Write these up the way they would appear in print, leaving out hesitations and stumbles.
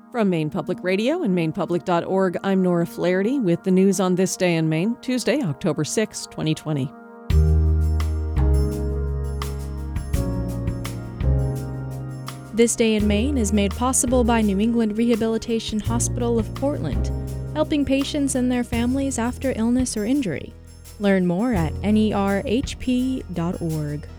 From Maine Public Radio and mainepublic.org, I'm Nora Flaherty with the news on this day in Maine, Tuesday, October 6, 2020. This Day in Maine is made possible by New England Rehabilitation Hospital of Portland, helping patients and their families after illness or injury. Learn more at nerhp.org.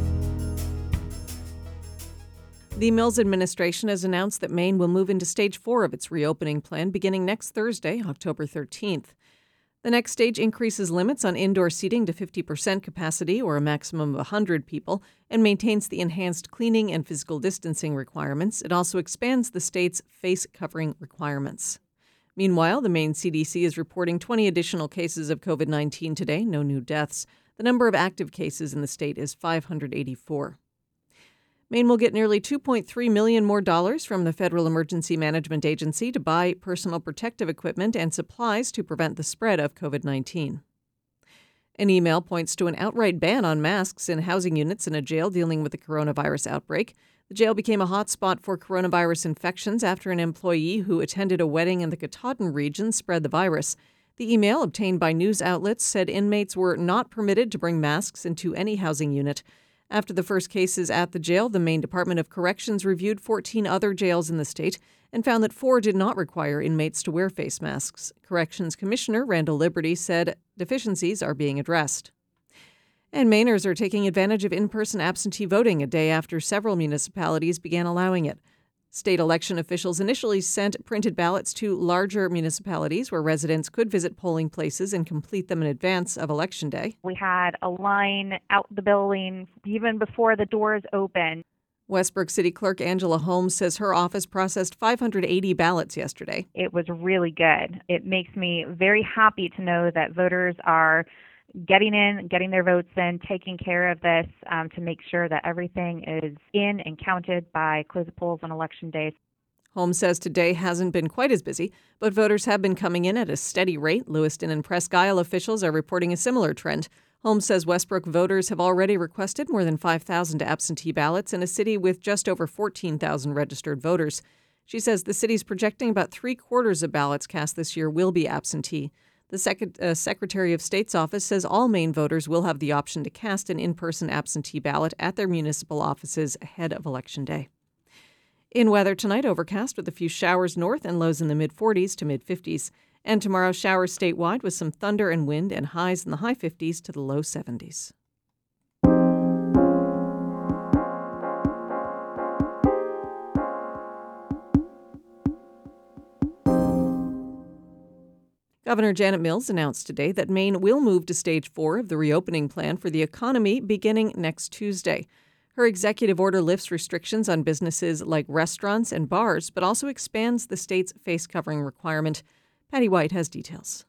The Mills administration has announced that Maine will move into Stage 4 of its reopening plan beginning next Thursday, October 13th. The next stage increases limits on indoor seating to 50% capacity or a maximum of 100 people and maintains the enhanced cleaning and physical distancing requirements. It also expands the state's face covering requirements. Meanwhile, the Maine CDC is reporting 20 additional cases of COVID-19 today, no new deaths. The number of active cases in the state is 584. Maine will get nearly $2.3 million more from the Federal Emergency Management Agency to buy personal protective equipment and supplies to prevent the spread of COVID-19. An email points to an outright ban on masks in housing units in a jail dealing with the coronavirus outbreak. The jail became a hotspot for coronavirus infections after an employee who attended a wedding in the Katahdin region spread the virus. The email, obtained by news outlets, said inmates were not permitted to bring masks into any housing unit. After the first cases at the jail, the Maine Department of Corrections reviewed 14 other jails in the state and found that 4 did not require inmates to wear face masks. Corrections Commissioner Randall Liberty said deficiencies are being addressed. And Mainers are taking advantage of in-person absentee voting a day after several municipalities began allowing it. State election officials initially sent printed ballots to larger municipalities where residents could visit polling places and complete them in advance of Election Day. We had a line out the building even before the doors opened. Westbrook City Clerk Angela Holmes says her office processed 580 ballots yesterday. It was really good. It makes me very happy to know that voters are getting their votes in, taking care of this to make sure that everything is in and counted by close of polls on Election Day. Holmes says today hasn't been quite as busy, but voters have been coming in at a steady rate. Lewiston and Presque Isle officials are reporting a similar trend. Holmes says Westbrook voters have already requested more than 5,000 absentee ballots in a city with just over 14,000 registered voters. She says the city's projecting about 3/4 of ballots cast this year will be absentee. The Secretary of State's office says all Maine voters will have the option to cast an in-person absentee ballot at their municipal offices ahead of Election Day. In weather tonight, overcast with a few showers north and lows in the mid-40s to mid-50s. And tomorrow, showers statewide with some thunder and wind and highs in the high 50s to the low 70s. Governor Janet Mills announced today that Maine will move to Stage 4 of the reopening plan for the economy beginning next Tuesday. Her executive order lifts restrictions on businesses like restaurants and bars, but also expands the state's face covering requirement. Patty White has details.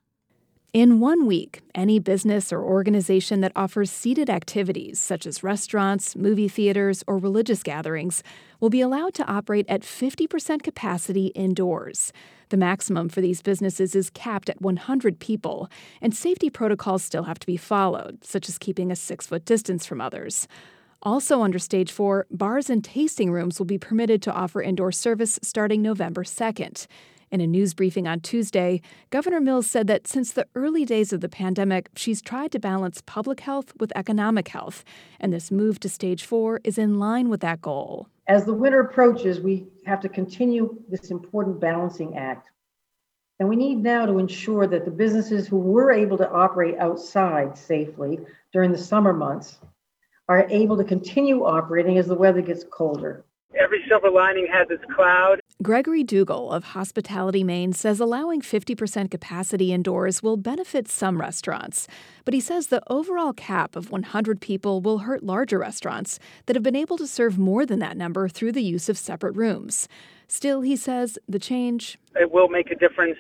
In 1 week, any business or organization that offers seated activities, such as restaurants, movie theaters, or religious gatherings, will be allowed to operate at 50% capacity indoors. The maximum for these businesses is capped at 100 people, and safety protocols still have to be followed, such as keeping a 6-foot distance from others. Also under Stage 4, bars and tasting rooms will be permitted to offer indoor service starting November 2nd. In a news briefing on Tuesday, Governor Mills said that since the early days of the pandemic, she's tried to balance public health with economic health, and this move to Stage 4 is in line with that goal. As the winter approaches, we have to continue this important balancing act. And we need now to ensure that the businesses who were able to operate outside safely during the summer months are able to continue operating as the weather gets colder. Every silver lining has its cloud. Gregory Dougal of Hospitality Maine says allowing 50% capacity indoors will benefit some restaurants. But he says the overall cap of 100 people will hurt larger restaurants that have been able to serve more than that number through the use of separate rooms. Still, he says the change... It will make a difference,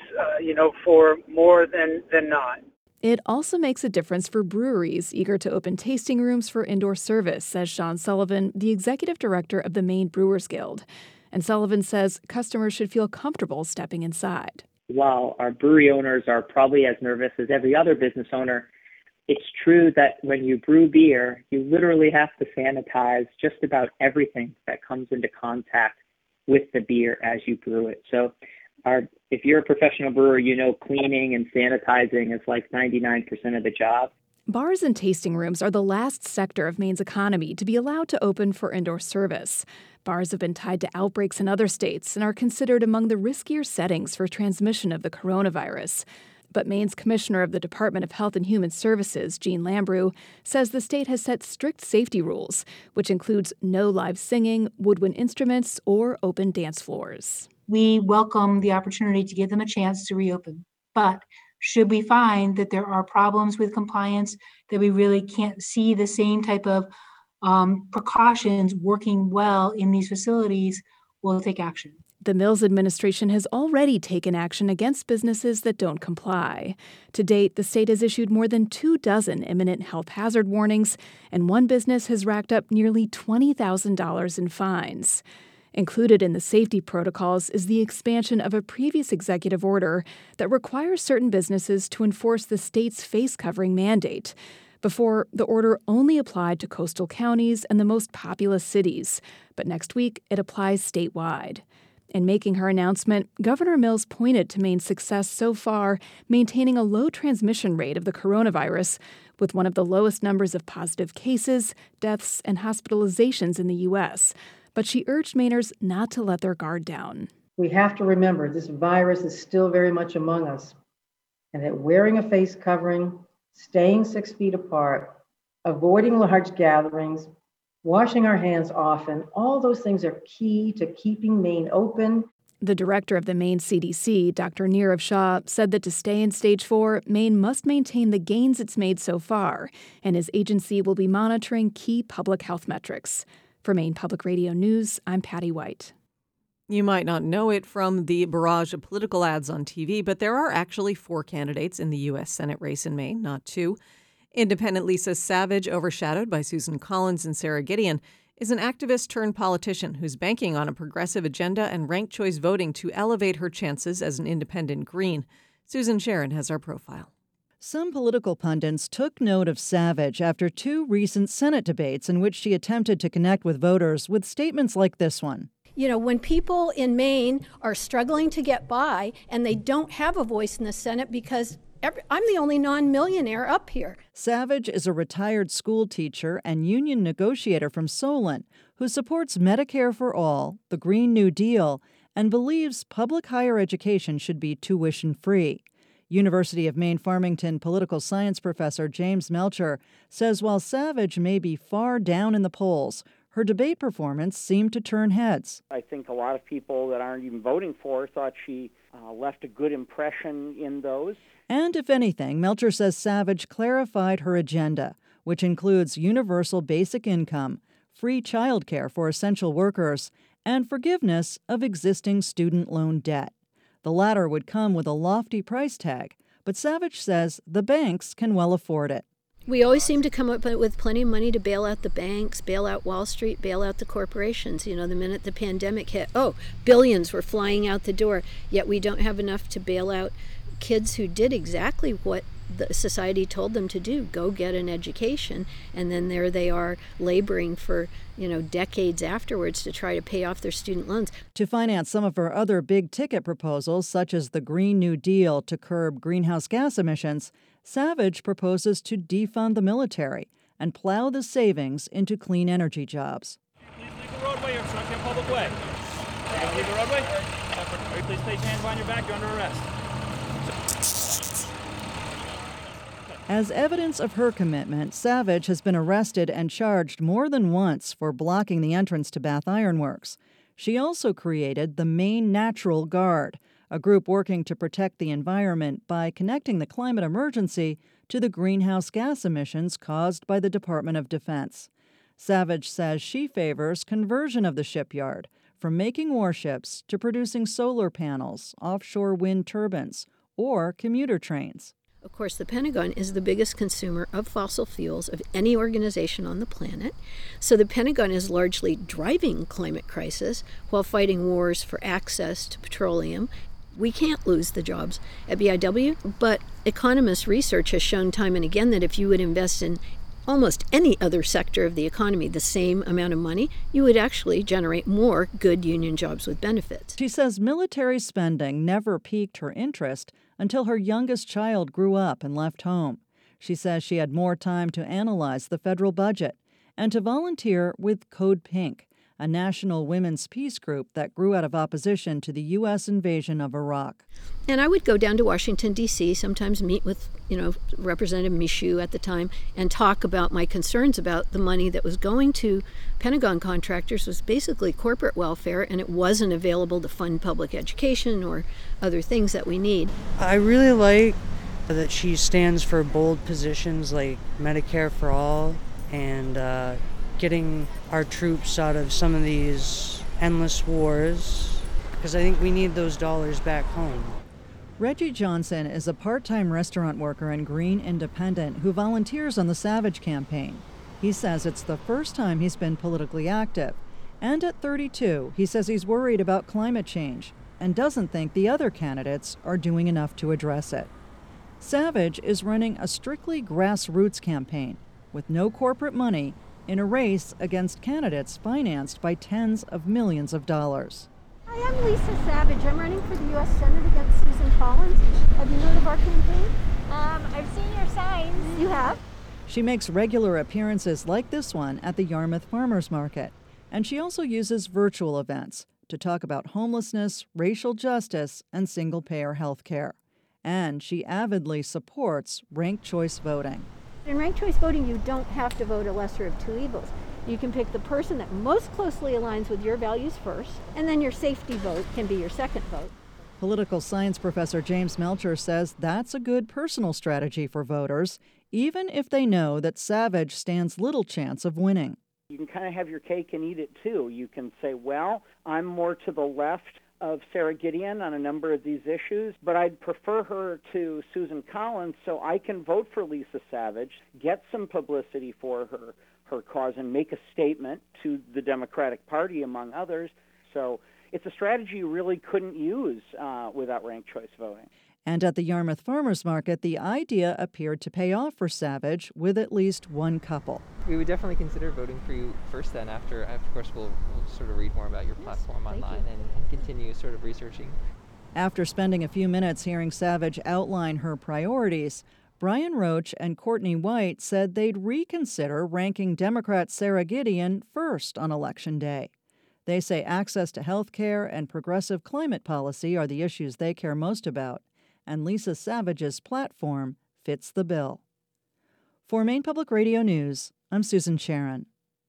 for more than not. It also makes a difference for breweries eager to open tasting rooms for indoor service, says Sean Sullivan, the executive director of the Maine Brewers Guild. And Sullivan says customers should feel comfortable stepping inside. While our brewery owners are probably as nervous as every other business owner, it's true that when you brew beer, you literally have to sanitize just about everything that comes into contact with the beer as you brew it. So if you're a professional brewer, you know cleaning and sanitizing is like 99% of the job. Bars and tasting rooms are the last sector of Maine's economy to be allowed to open for indoor service. Bars have been tied to outbreaks in other states and are considered among the riskier settings for transmission of the coronavirus. But Maine's Commissioner of the Department of Health and Human Services, Jean Lambrou, says the state has set strict safety rules, which includes no live singing, woodwind instruments, or open dance floors. We welcome the opportunity to give them a chance to reopen. But should we find that there are problems with compliance, that we really can't see the same type of precautions working well in these facilities, we'll take action. The Mills administration has already taken action against businesses that don't comply. To date, the state has issued more than 24 imminent health hazard warnings, and one business has racked up nearly $20,000 in fines. Included in the safety protocols is the expansion of a previous executive order that requires certain businesses to enforce the state's face covering mandate. Before, the order only applied to coastal counties and the most populous cities, but next week it applies statewide. In making her announcement, Governor Mills pointed to Maine's success so far maintaining a low transmission rate of the coronavirus, with one of the lowest numbers of positive cases, deaths, and hospitalizations in the U.S., but she urged Mainers not to let their guard down. We have to remember this virus is still very much among us, and that wearing a face covering, staying 6 feet apart, avoiding large gatherings, washing our hands often, all those things are key to keeping Maine open. The director of the Maine CDC, Dr. Nirav Shah, said that to stay in Stage 4, Maine must maintain the gains it's made so far, and his agency will be monitoring key public health metrics. For Maine Public Radio News, I'm Patty White. You might not know it from the barrage of political ads on TV, but there are actually 4 candidates in the U.S. Senate race in Maine, not 2. Independent Lisa Savage, overshadowed by Susan Collins and Sarah Gideon, is an activist turned politician who's banking on a progressive agenda and ranked choice voting to elevate her chances as an independent Green. Susan Sharon has our profile. Some political pundits took note of Savage after 2 recent Senate debates in which she attempted to connect with voters with statements like this one. You know, when people in Maine are struggling to get by and they don't have a voice in the Senate because I'm the only non-millionaire up here. Savage is a retired school teacher and union negotiator from Solon who supports Medicare for All, the Green New Deal, and believes public higher education should be tuition-free. University of Maine Farmington political science professor James Melcher says while Savage may be far down in the polls, her debate performance seemed to turn heads. I think a lot of people that aren't even voting for her thought she left a good impression in those. And if anything, Melcher says Savage clarified her agenda, which includes universal basic income, free childcare for essential workers, and forgiveness of existing student loan debt. The latter would come with a lofty price tag, but Savage says the banks can well afford it. We always seem to come up with plenty of money to bail out the banks, bail out Wall Street, bail out the corporations. You know, the minute the pandemic hit, billions were flying out the door, yet we don't have enough to bail out kids who did exactly what the society told them to do, go get an education, and then there they are laboring for, decades afterwards to try to pay off their student loans. To finance some of her other big-ticket proposals, such as the Green New Deal to curb greenhouse gas emissions, Savage proposes to defund the military and plow the savings into clean energy jobs. Please leave the roadway or obstructing a public way. Are you going to leave the roadway? Please place your hands behind your back. You're under arrest. As evidence of her commitment, Savage has been arrested and charged more than once for blocking the entrance to Bath Iron Works. She also created the Maine Natural Guard, a group working to protect the environment by connecting the climate emergency to the greenhouse gas emissions caused by the Department of Defense. Savage says she favors conversion of the shipyard from making warships to producing solar panels, offshore wind turbines, or commuter trains. Of course, the Pentagon is the biggest consumer of fossil fuels of any organization on the planet. So the Pentagon is largely driving climate crisis while fighting wars for access to petroleum. We can't lose the jobs at BIW, but economist research has shown time and again that if you would invest in almost any other sector of the economy the same amount of money, you would actually generate more good union jobs with benefits. She says military spending never piqued her interest until her youngest child grew up and left home. She says she had more time to analyze the federal budget and to volunteer with Code Pink, a national women's peace group that grew out of opposition to the U.S. invasion of Iraq. And I would go down to Washington, D.C., sometimes meet with, Representative Michoud at the time, and talk about my concerns about the money that was going to Pentagon contractors was basically corporate welfare, and it wasn't available to fund public education or other things that we need. I really like that she stands for bold positions like Medicare for all and getting our troops out of some of these endless wars, because I think we need those dollars back home. Reggie Johnson is a part-time restaurant worker and Green Independent who volunteers on the Savage campaign. He says it's the first time he's been politically active. And at 32, he says he's worried about climate change and doesn't think the other candidates are doing enough to address it. Savage is running a strictly grassroots campaign with no corporate money in a race against candidates financed by tens of millions of dollars. Hi, I'm Lisa Savage. I'm running for the U.S. Senate against Susan Collins. Have you heard of our campaign? I've seen your signs. You have? She makes regular appearances like this one at the Yarmouth Farmers Market, and she also uses virtual events to talk about homelessness, racial justice, and single-payer health care. And she avidly supports ranked choice voting. In ranked choice voting, you don't have to vote a lesser of two evils. You can pick the person that most closely aligns with your values first, and then your safety vote can be your second vote. Political science professor James Melcher says that's a good personal strategy for voters, even if they know that Savage stands little chance of winning. You can kind of have your cake and eat it too. You can say, well, I'm more to the left of Sarah Gideon on a number of these issues, but I'd prefer her to Susan Collins, so I can vote for Lisa Savage, get some publicity for her cause, and make a statement to the Democratic Party, among others. So it's a strategy you really couldn't use without ranked choice voting. And at the Yarmouth Farmers Market, the idea appeared to pay off for Savage with at least one couple. We would definitely consider voting for you first then. After, of course, we'll sort of read more about your platform online and continue sort of researching. After spending a few minutes hearing Savage outline her priorities, Brian Roach and Courtney White said they'd reconsider ranking Democrat Sarah Gideon first on Election Day. They say access to health care and progressive climate policy are the issues they care most about, and Lisa Savage's platform fits the bill. For Maine Public Radio News, I'm Susan Sharon.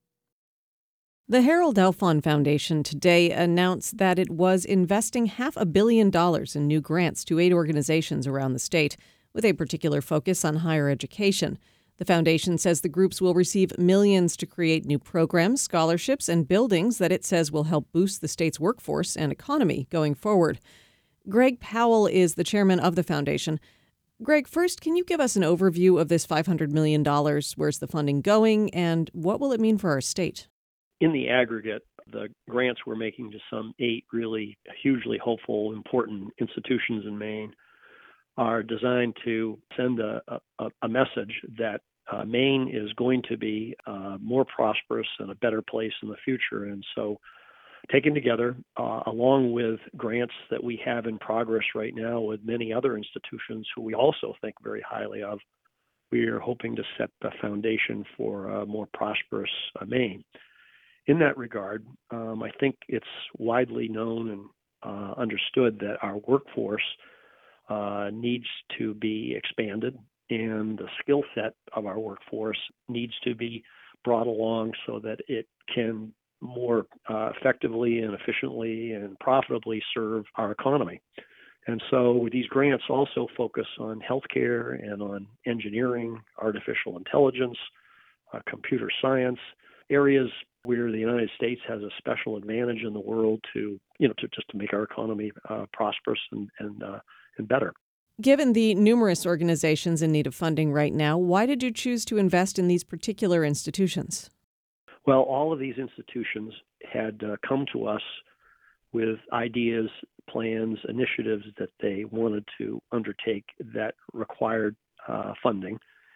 The Harold Alfond Foundation today announced that it was investing $500 million in new grants to 8 organizations around the state, with a particular focus on higher education. The foundation says the groups will receive millions to create new programs, scholarships, and buildings that it says will help boost the state's workforce and economy going forward. Greg Powell is the chairman of the foundation. Greg, first, can you give us an overview of this $500 million? Where's the funding going, and what will it mean for our state? In the aggregate, the grants we're making to some 8 really hugely hopeful, important institutions in Maine are designed to send a message that Maine is going to be more prosperous and a better place in the future. And so taken together, along with grants that we have in progress right now with many other institutions who we also think very highly of, we are hoping to set the foundation for a more prosperous Maine. In that regard, I think it's widely known and understood that our workforce needs to be expanded, and the skill set of our workforce needs to be brought along so that it can more effectively and efficiently and profitably serve our economy. And so these grants also focus on healthcare and on engineering, artificial intelligence, computer science, areas where the United States has a special advantage in the world to make our economy prosperous and better. Given the numerous organizations in need of funding right now, why did you choose to invest in these particular institutions? Well, all of these institutions had come to us with ideas, plans, initiatives that they wanted to undertake that required funding.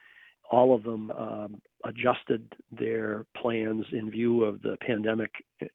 all of them adjusted their plans in view of the pandemic,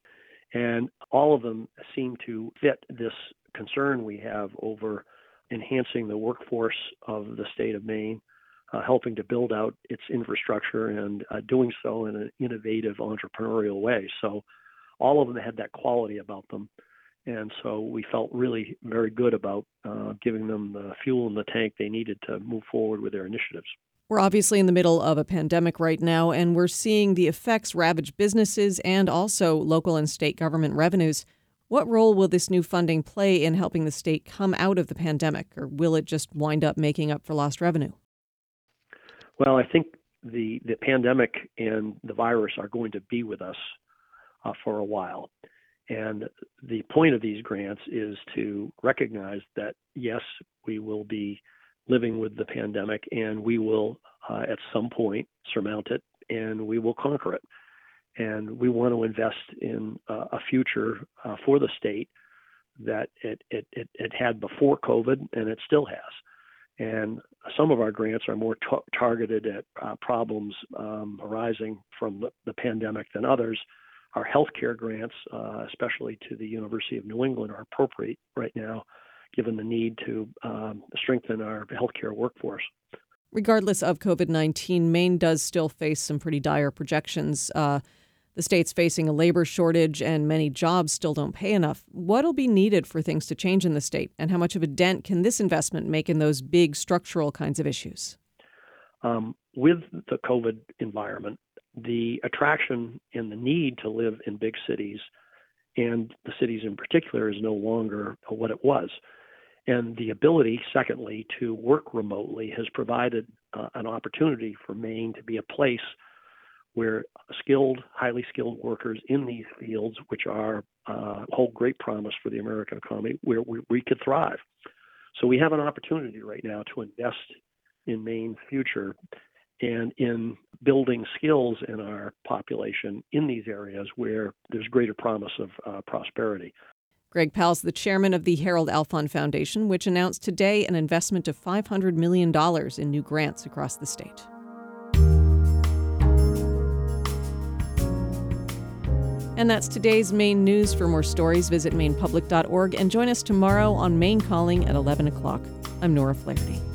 and all of them seem to fit this concern we have over enhancing the workforce of the state of Maine, helping to build out its infrastructure, and doing so in an innovative, entrepreneurial way. So all of them had that quality about them. And so we felt really very good about giving them the fuel in the tank they needed to move forward with their initiatives. We're obviously in the middle of a pandemic right now, and we're seeing the effects ravage businesses and also local and state government revenues. What role will this new funding play in helping the state come out of the pandemic, or will it just wind up making up for lost revenue? Well, I think the pandemic and the virus are going to be with us for a while. And the point of these grants is to recognize that, yes, we will be living with the pandemic, and we will at some point surmount it, and we will conquer it. And we want to invest in a future for the state that it had before COVID, and it still has. And some of our grants are more targeted at problems arising from the pandemic than others. Our healthcare grants, especially to the University of New England, are appropriate right now, given the need to strengthen our healthcare workforce. Regardless of COVID-19, Maine does still face some pretty dire projections. The state's facing a labor shortage, and many jobs still don't pay enough. What'll be needed for things to change in the state, and how much of a dent can this investment make in those big structural kinds of issues? With the COVID environment, the attraction and the need to live in big cities, and the cities in particular, is no longer what it was. And the ability, secondly, to work remotely has provided an opportunity for Maine to be a place where highly skilled workers in these fields, which hold great promise for the American economy, where we could thrive. So we have an opportunity right now to invest in Maine's future and in building skills in our population in these areas where there's greater promise of prosperity. Greg Powell's the chairman of the Harold Alfond Foundation, which announced today an investment of $500 million in new grants across the state. And that's today's Maine News. For more stories, visit mainepublic.org and join us tomorrow on Maine Calling at 11 o'clock. I'm Nora Flaherty.